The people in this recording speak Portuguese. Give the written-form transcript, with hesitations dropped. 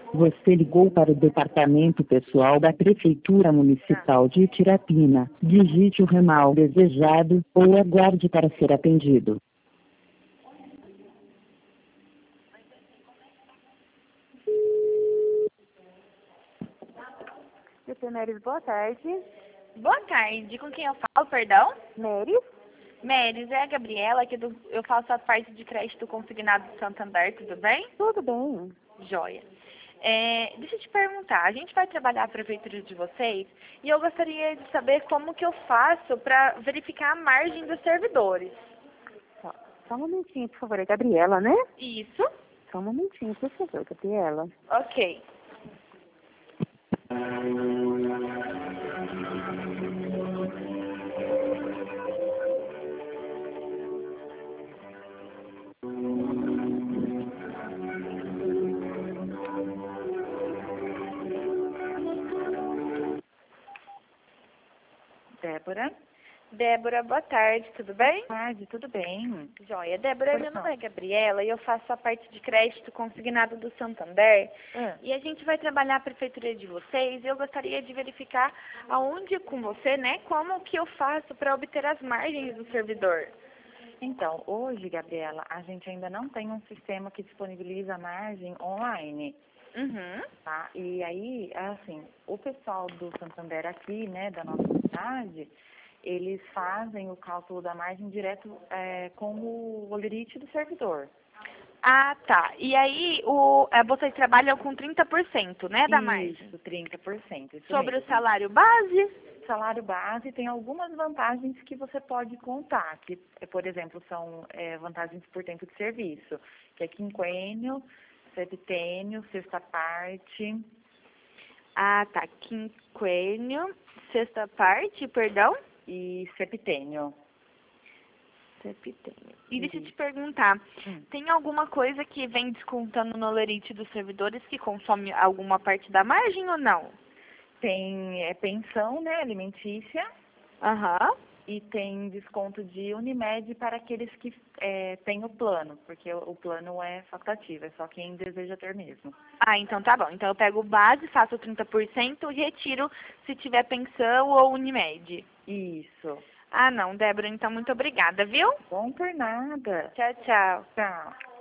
Você ligou para o departamento pessoal da Prefeitura Municipal de Tirapina. Digite o ramal desejado ou aguarde para ser atendido. Meris, boa tarde. Boa tarde, com quem eu falo, perdão? Meris? Meris, é a Gabriela, eu faço a parte de crédito consignado do Santander, tudo bem? Tudo bem. Joia. Deixa eu te perguntar, a gente vai trabalhar a prefeitura de vocês e eu gostaria de saber como que eu faço para verificar a margem dos servidores. Só um momentinho, por favor. É Gabriela, né? Isso? Só um momentinho, por favor, Gabriela. Ok. Débora? Débora, boa tarde, tudo bem? Boa tarde, tudo bem? Joia. Débora, meu nome é Gabriela e eu faço a parte de crédito consignado do Santander. E a gente vai trabalhar a prefeitura de vocês e eu gostaria de verificar aonde com você, né, como que eu faço para obter as margens do servidor. Então, hoje, Gabriela, a gente ainda não tem um sistema que disponibiliza a margem online. Uhum. Tá? E aí, assim, o pessoal do Santander aqui, né, da nossa cidade, eles fazem o cálculo da margem direto com o holerite do servidor. Ah, tá. E aí, vocês trabalham com 30%, né, da margem? Isso, 30%. Isso Sobre mesmo. o salário base? Salário base tem algumas vantagens que você pode contar, que, por exemplo, são vantagens por tempo de serviço, que é quinquênio, septênio, sexta parte. Ah, tá. Quinquênio, sexta parte, perdão? E septênio. Septênio. E deixa eu te perguntar, tem alguma coisa que vem descontando no holerite dos servidores que consome alguma parte da margem ou não? Tem pensão, né, alimentícia. Aham. E tem desconto de Unimed para aqueles que têm o plano, porque o plano é facultativo, é só quem deseja ter mesmo. Ah, então tá bom. Então eu pego o base, faço 30% e retiro se tiver pensão ou Unimed. Isso. Ah, não, Débora, então muito obrigada, viu? Bom por nada. Tchau, tchau. Tchau.